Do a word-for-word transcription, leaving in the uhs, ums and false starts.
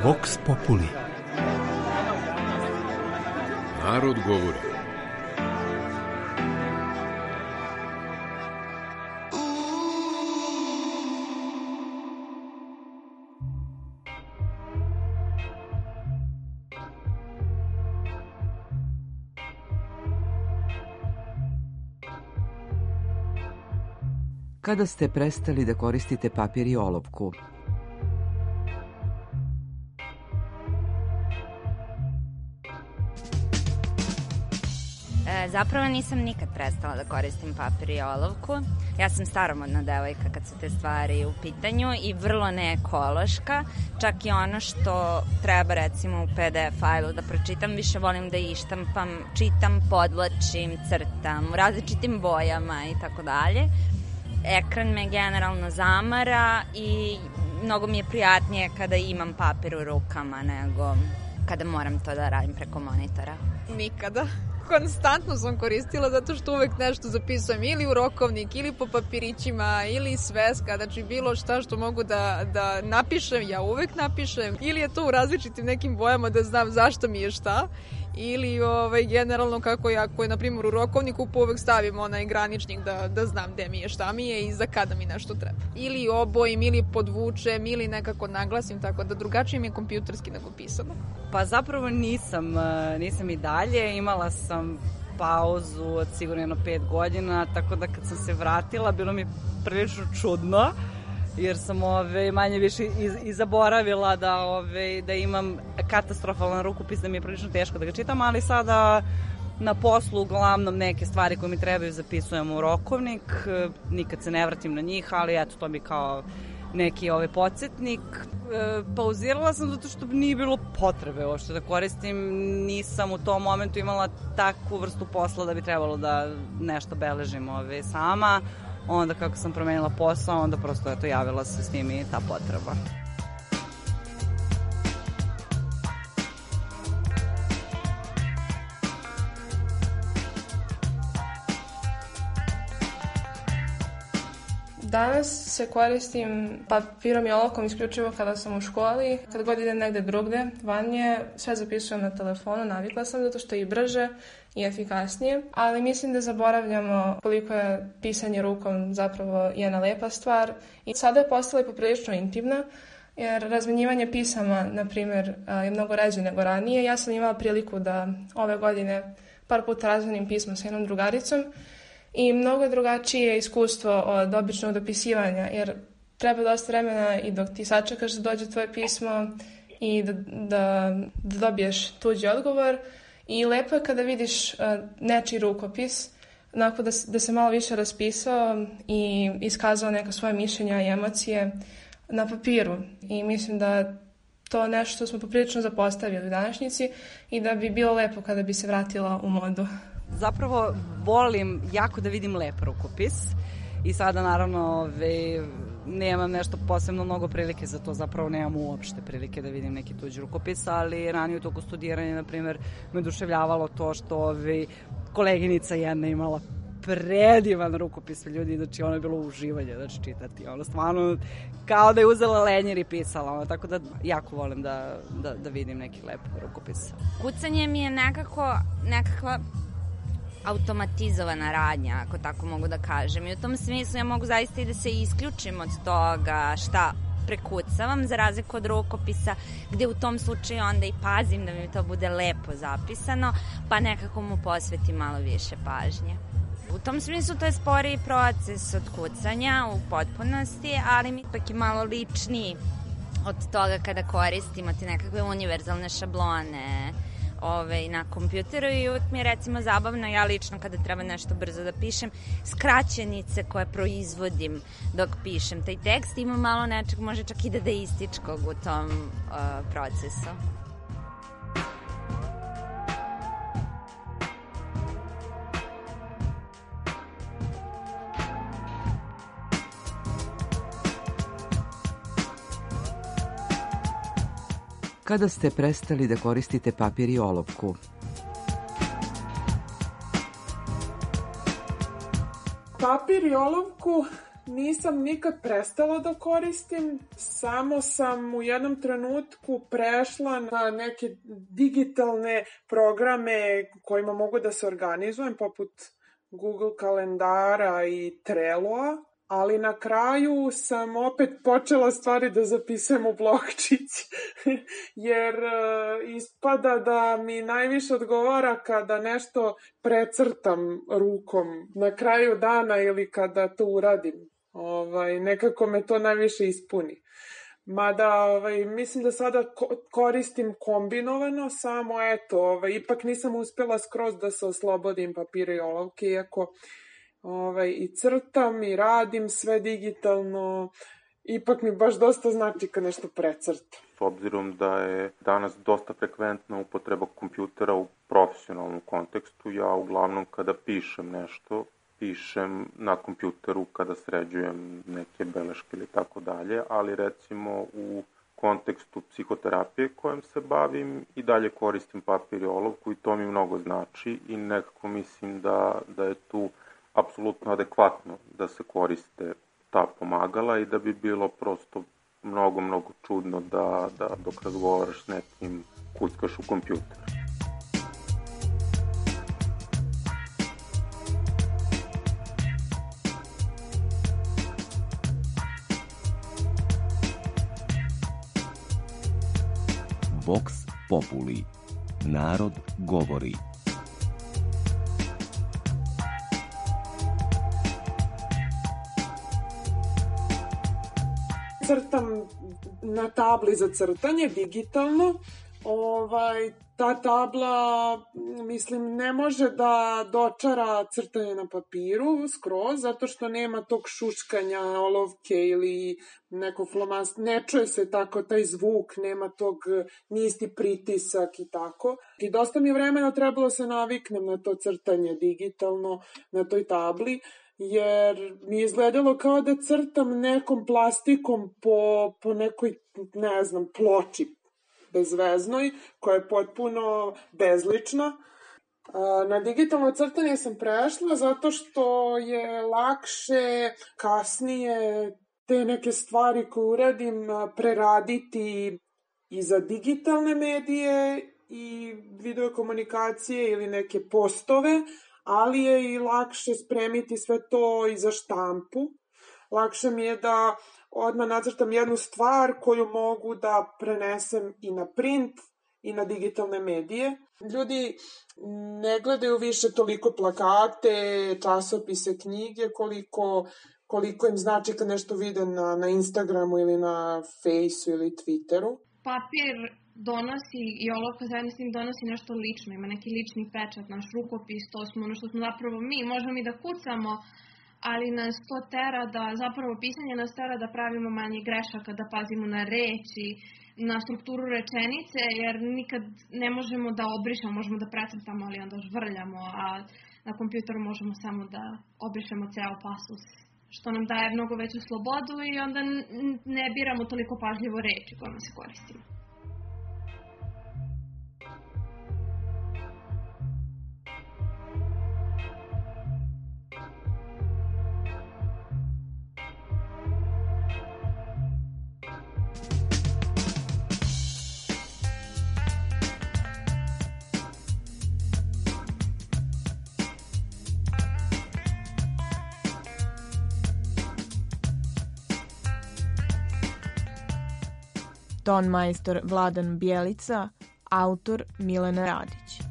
Vox Populi. Narod govori. Kada ste prestali da koristite papir i olovku? E, zapravo nisam nikad prestala da koristim papir i olovku. Ja sam staromodna devojka kad su te stvari u pitanju i vrlo neekološka. Čak i ono što treba recimo u pe de ef fajlu da pročitam, više volim da ištampam, čitam, podvlačim, crtam u različitim bojama i tako dalje. Ekran me generalno zamara i mnogo mi je prijatnije kada imam papir u rukama nego kada moram to da radim preko monitora. Nikada. Konstantno sam koristila zato što uvek nešto zapisujem ili u rokovnik ili po papirićima ili sveska, znači bilo šta što mogu da, da napišem, ja uvek napišem, ili je to u različitim nekim bojama da znam zašto mi je šta, ili ovaj, generalno kako ja, koji na primjer u rokovniku uvek stavim onaj graničnik da, da znam gde mi je, šta mi je i za kada mi nešto treba. Ili obojim, ili podvučem, ili nekako naglasim, tako da drugačije mi je kompjuterski nego pisano. Pa zapravo nisam, nisam i dalje, imala sam pauzu od sigurno jedno pet godina, tako da kad sam se vratila bilo mi prilično čudno, jer sam ove, manje više i, i zaboravila da, ove, da imam katastrofalan rukopis, da mi je prilično teško da ga čitam, ali sada na poslu uglavnom neke stvari koje mi trebaju zapisujem u rokovnik, nikad se ne vratim na njih, ali eto to mi kao neki ovaj podsjetnik. E, pauzirala sam zato što nije bilo potrebe uopšte da koristim, nisam u tom momentu imala takvu vrstu posla da bi trebalo da nešto beležim ove, sama. Onda kako sam promenila posao, onda prosto eto javila se s njim i ta potreba. Danas se koristim papirom i olovkom isključivo kada sam u školi. Kad god idem negde drugde, vanje, sve zapisujem na telefonu, navikla sam zato što je i brže i efikasnije. Ali mislim da zaboravljamo koliko je pisanje rukom zapravo jedna lepa stvar. I sada je postala i poprilično intimna, jer razmenjivanje pisama, na primjer, je mnogo ređe nego ranije. Ja sam imala priliku da ove godine par puta razmenim pismo sa jednom drugaricom, i mnogo drugačije iskustvo od običnog dopisivanja, jer treba dosta vremena i dok ti sačekaš da dođe tvoje pismo i da, da, da dobiješ tuđi odgovor. I lepo je kada vidiš uh, nečiji rukopis, onako da, da se malo više raspisao i iskazao neka svoje mišljenja i emocije na papiru. I mislim da to nešto što smo poprilično zapostavili u današnjici i da bi bilo lepo kada bi se vratila u modu. Zapravo volim jako da vidim lep rukopis i sada naravno ove, nemam nešto posebno mnogo prilike za to, zapravo nemam uopšte prilike da vidim neki tuđi rukopis, ali ranije u toku studiranja, na primjer, me oduševljavalo to što ove, koleginica jedna imala predivan rukopis ljudi, znači ono je bilo uživanje, znači čitati, ono stvarno kao da je uzela lenjer i pisala, ono, tako da jako volim da, da, da vidim neki lep rukopis. Kucanje mi je nekako, nekakva automatizovana radnja, ako tako mogu da kažem. I u tom smislu ja mogu zaista i da se isključim od toga šta prekucavam, za razliku od rukopisa, gde u tom slučaju onda i pazim da mi to bude lepo zapisano, pa nekako mu posvetim malo više pažnje. U tom smislu to je sporiji proces od kucanja u potpunosti, ali mi ipak je malo ličniji od toga kada koristimo te nekakve univerzalne šablone Ove, na kompjuteru i uvek mi je recimo zabavno, ja lično kada treba nešto brzo da pišem, skraćenice koje proizvodim dok pišem taj tekst, ima malo nečeg, može čak i dadaističkog u tom uh, procesu. Kada ste prestali da koristite papir i olovku? Papir i olovku nisam nikad prestala da koristim, samo sam u jednom trenutku prešla na neke digitalne programe kojima mogu da se organizujem, poput Google kalendara i Trelloa, ali na kraju sam opet počela stvari da zapisujem u blokčić, jer uh, ispada da mi najviše odgovara kada nešto precrtam rukom na kraju dana ili kada to uradim. Ovaj, nekako me to najviše ispuni. Mada ovaj, mislim da sada koristim kombinovano, samo eto, ovaj, ipak nisam uspjela skroz da se oslobodim papira i olovke, iako ovaj, i crtam i radim sve digitalno, ipak mi baš dosta znači kad nešto precrtam. S obzirom da je danas dosta frekventna upotreba kompjutera u profesionalnom kontekstu, ja uglavnom kada pišem nešto, pišem na kompjuteru kada sređujem neke beleške ili tako dalje, ali recimo u kontekstu psihoterapije kojom se bavim i dalje koristim papir i olovku i to mi mnogo znači i nekako mislim da, da je tu apsolutno adekvatno da se koriste ta pomagala i da bi bilo prosto mnogo, mnogo čudno da, da dok razgovaraš s nekim kuckaš u kompjuter. Vox Populi. Narod govori. Crtam na tabli za crtanje digitalno. Ovaj, ta tabla, mislim, ne može da dočara crtanje na papiru skroz, zato što nema tog šuškanja olovke ili neko flomast, ne čuje se tako taj zvuk, nema tog nisti pritisak i tako. I dosta mi je vremena trebalo se naviknem na to crtanje digitalno na toj tabli, jer mi je izgledalo kao da crtam nekom plastikom po, po nekoj, ne znam, ploči bezveznoj, koja je potpuno bezlična. Na digitalno crtanje sam prešla zato što je lakše kasnije te neke stvari koje uradim preraditi i za digitalne medije i videokomunikacije ili neke postove, ali je i lakše spremiti sve to i za štampu. Lakše mi je da odmah nacrtam jednu stvar koju mogu da prenesem i na print i na digitalne medije. Ljudi ne gledaju više toliko plakate, časopise, knjige, koliko, koliko im znači kad nešto vide na, na Instagramu ili na Fejsu ili Twitteru. Papir donosi i olovka zajedno s njim donosi nešto lično, ima neki lični pečat, naš rukopis, to smo ono što smo zapravo mi, možemo mi da kucamo, ali nas to tera da, zapravo pisanje nas tera da pravimo manje grešaka, da pazimo na reči, na strukturu rečenice, jer nikad ne možemo da obrišemo, možemo da precrtamo, ali onda žvrljamo, a na kompjuteru možemo samo da obrišemo ceo pasus, što nam daje mnogo veću slobodu i onda ne biramo toliko pažljivo reči kojima se koristimo. Ton majstor Vladan Bjelica, autor Milena Radić.